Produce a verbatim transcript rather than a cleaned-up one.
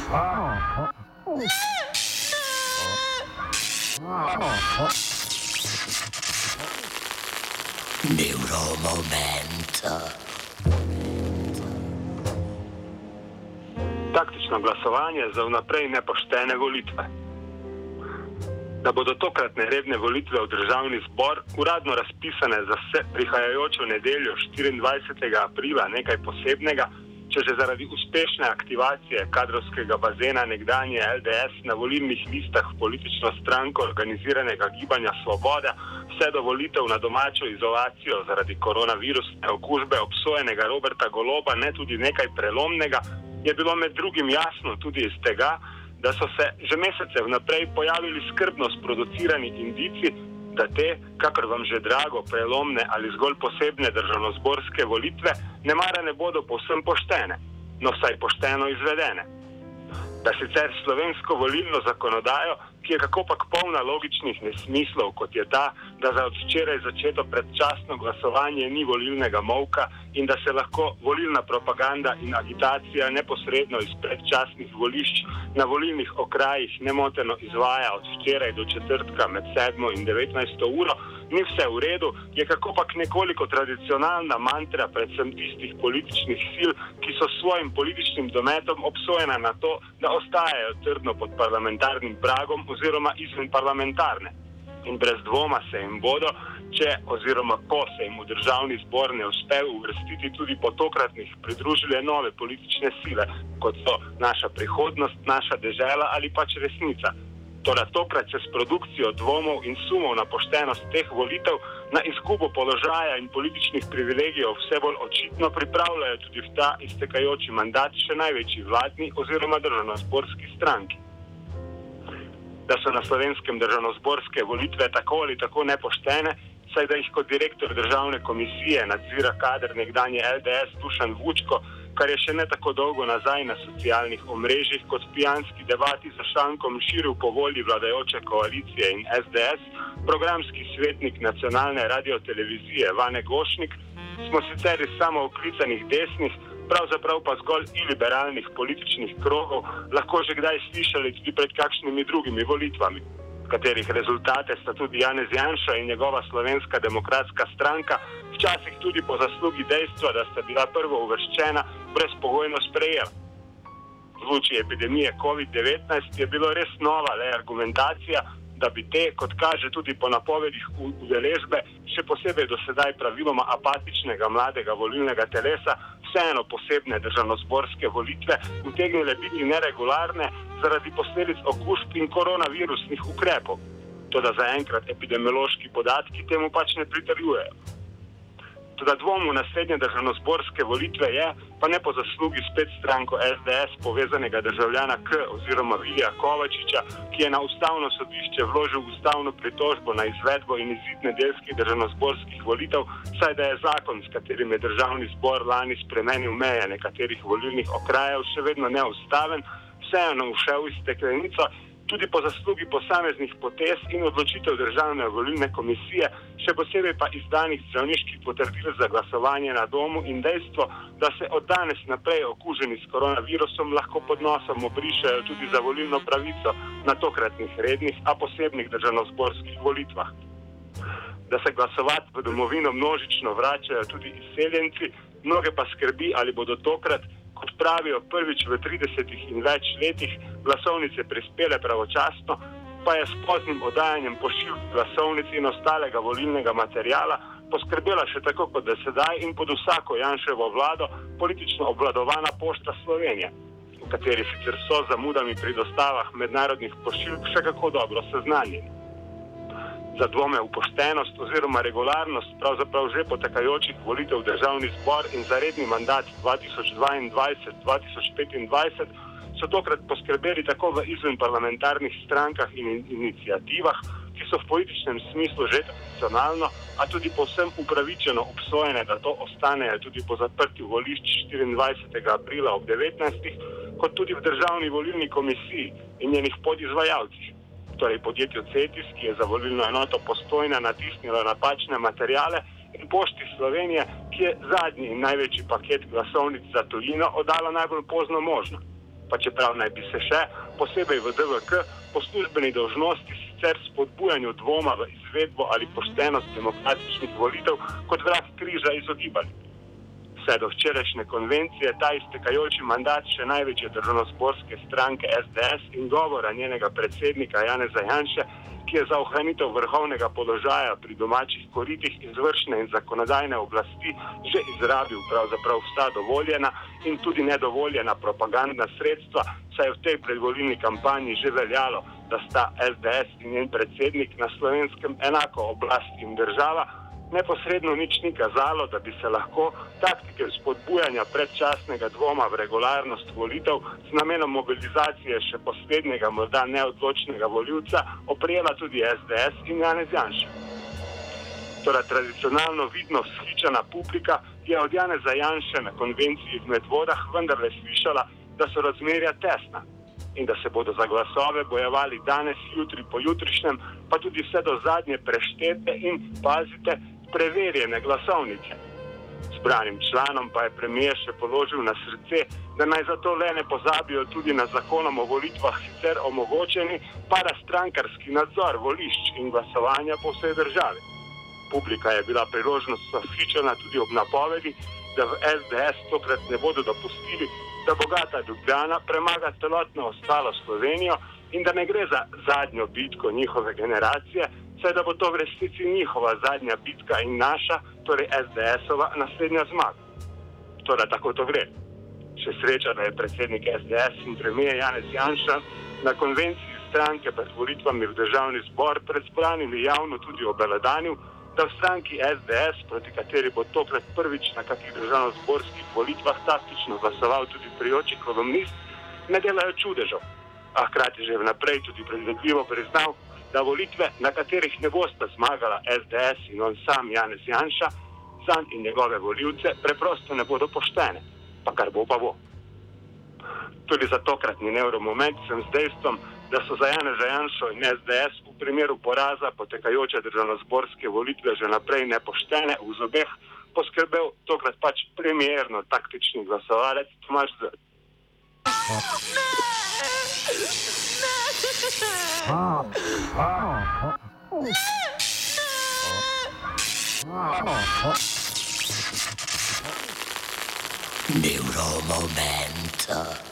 Neuromoment. Taktično glasovanje za vnaprej nepoštene volitve. Da bodo tokratne redne volitve v državni zbor uradno razpisane za vse prihajajočo nedeljo štiriindvajsetega aprila nekaj posebnega, če že zaradi uspešne aktivacije kadrovskega bazena nekdanje L D S na volilnih listah v politično stranko organiziranega gibanja Svoboda, vse do volitev na domačo izolacijo zaradi koronavirusne okužbe obsojenega Roberta Goloba ne tudi nekaj prelomnega, je bilo med drugim jasno tudi iz tega, da so se že mesece vnaprej pojavili skrbno sproducirani indici, da te, kakor vam že drago, prelomne ali zgolj posebne državnozborske volitve, nemara ne bodo povsem poštene, no vsaj pošteno izvedene. Da sicer slovensko volilno zakonodajo, ki je kakopak polna logičnih nesmislov, kot je ta, da za od včeraj začeto predčasno glasovanje ni volilnega molka in da se lahko volilna propaganda in agitacija neposredno iz predčasnih volišč na volilnih okrajih nemoteno izvaja od včeraj do četrtka med sedmo in devetnajsto uro, ni vse v redu, je kakopak nekoliko tradicionalna mantra predvsem tistih političnih sil, ki so s svojim političnim dometom obsojena na to, da ostajajo trdno pod parlamentarnim pragom oziroma izven parlamentarne. In brez dvoma se jim bodo, če oziroma ko se jim v državni zbor ne uspe uvrstiti tudi po tokratnih pridružile nove politične sile, kot so Naša prihodnost, Naša dežela ali pač Resnica. Toda tokrat se s produkcijo dvomov in sumov na poštenost teh volitev, na izgubo položaja in političnih privilegijev vse bolj očitno pripravljajo tudi v ta iztekajoči mandat še največji vladni oziroma državnozborski stranki. Da so na slovenskem državnozborske volitve tako ali tako nepoštene, saj da jih kot direktor državne komisije nadzira kader nekdanje L D S Dušan Vučko, kar je še ne tako dolgo nazaj na socialnih omrežjih kot pijanski debati za šankom širil po volji vladajoče koalicije in S D S, programski svetnik nacionalne radiotelevizije Vane Gošnik, smo sicer iz samooklicanih desnih, pravzaprav pa zgolj iliberalnih političnih krogov lahko že kdaj slišali tudi pred kakšnimi drugimi volitvami, katerih rezultate sta tudi Janez Janša in njegova Slovenska demokratska stranka včasih tudi po zaslugi dejstva, da sta bila prvo uvrščena, brezpogojno sprejela. V luči epidemije covid devetnajst je bilo res nova le argumentacija, da bi te, kot kaže tudi po napovedih udeležbe, še posebej do sedaj praviloma apatičnega mladega volilnega telesa, vseeno posebne državnozborske volitve utegnile biti neregularne zaradi posledic okužb in koronavirusnih ukrepov. Toda zaenkrat epidemiološki podatki temu pač ne pritrjujejo. Toda dvom v naslednje državnozborske volitve je, pa ne po zaslugi spet stranko S D S povezanega državljana K oziroma Vilija Kovačiča, ki je na ustavno sodišče vložil ustavno pritožbo na izvedbo in izid nedeljskih državnozborskih volitev, saj da je zakon, s katerim je državni zbor lani spremenil meje nekaterih volilnih okrajev, še vedno neustaven, vseeno ušel iz steklenico, tudi po zaslugi posameznih potez in odločitev državne volilne komisije, še posebej pa izdanih zdravniških potrdil za glasovanje na domu in dejstvo, da se od danes naprej okuženi s koronavirusom lahko pod nosom obrišajo tudi za volilno pravico na tokratnih rednih, a posebnih državnozborskih volitvah. Da se glasovati v domovino množično vračajo tudi izseljenci, mnoge pa skrbi, ali bodo tokrat, kot pravijo prvič v tridesetih in več letih, glasovnice prispele pravočasno, pa je s poznim oddajanjem pošiljk glasovnic in ostalega volilnega materiala poskrbela še tako kot do sedaj in pod vsako Janševo vlado politično obvladovana Pošta Slovenije, v kateri sicer so zamudami pri dostavah mednarodnih pošiljk še kako dobro seznanjeni. Za dvome v poštenost oziroma regularnost pravzaprav že potekajočih volitev v državni zbor in za redni mandat dva tisoč dvaindvajset do dva tisoč petindvajset so tokrat poskrbeli tako v izvenparlamentarnih strankah in iniciativah, ki so v političnem smislu že tradicionalno, a tudi povsem upravičeno obsojene, da to ostanejo tudi po zaprtju volišč štiriindvajsetega aprila ob devetnajstih, kot tudi v državni volilni komisiji in njenih podizvajalcih. Torej podjetju Cetis, ki je za volilno enoto Postojna natisnilo napačne materijale, in Pošti Slovenije, ki je zadnji in največji paket glasovnic za tujino oddala najbolj pozno možno. pa čeprav naj bi se še, posebej v D V K, po službeni dolžnosti sicer spodbujanju dvoma v izvedbo ali poštenost demokratičnih volitev kot vrag križa izogibali. Vse do včerajšnje konvencije ta iztekajoči mandat še največje državnozborske stranke S D S in govora njenega predsednika Janeza Janše, ki je za ohranitev vrhovnega položaja pri domačih koritih izvršne in zakonodajne oblasti že izrabil pravzaprav vsa dovoljena in tudi nedovoljena propagandna sredstva, saj je v tej predvolilni kampanji že veljalo, da sta S D S in njen predsednik na Slovenskem enako oblast in država, neposredno nič ni kazalo, da bi se lahko taktike spodbujanja predčasnega dvoma v regularnost volitev z namenom mobilizacije še poslednjega, morda neodločnega volivca oprijela tudi S D S in Janez Janša. Torej, tradicionalno vidno vzhičena publika je od Janeza Janše na konvenciji v Medvodah vendarle slišala, da so razmerja tesna in da se bodo za glasove bojevali danes, jutri, pojutrišnjem, pa tudi vse do zadnje preštete in, pazite, preverjene glasovnice. Zbranim članom pa je premijer še položil na srce, da naj zato le ne pozabijo tudi na zakonom o volitvah sicer omogočeni parastrankarski nadzor volišč in glasovanja po vsej državi. Publika je bila priložnost vzhičena tudi ob napovedi, da v S D S tokrat ne bodo dopustili, da bogata Ljubljana premaga celotno ostalo Slovenijo in da ne gre za zadnjo bitko njihove generacije, saj da bo to v resnici njihova zadnja bitka in naša, torej S D S-ova, naslednja zmaga. Torej, tako to gre. Še sreča, da je predsednik S D S in premijer Janez Janša na konvenciji stranke pred volitvami v državni zbor pred zbranimi javno tudi obelodanil, da v stranki S D S, proti kateri bo tokrat prvič na kakih državnozborskih volitvah taktično glasoval tudi prijoči kolumnist, ne delajo čudežev, a hkrati že vnaprej tudi predvidljivo priznal, da volitve, na katerih ne bosta zmagala S D S in on sam Janez Janša, zanj in njegove volivce preprosto ne bodo poštene, pa kar bo pa bo. Tudi za tokratni nevromoment sem z dejstvom, da so za Janeza Janšo in S D S v primeru poraza potekajoče državnozborske volitve že naprej nepoštene v zobeh poskrbel tokrat pač premierno taktični glasovalec Tomaž Zrl. Neuromomento.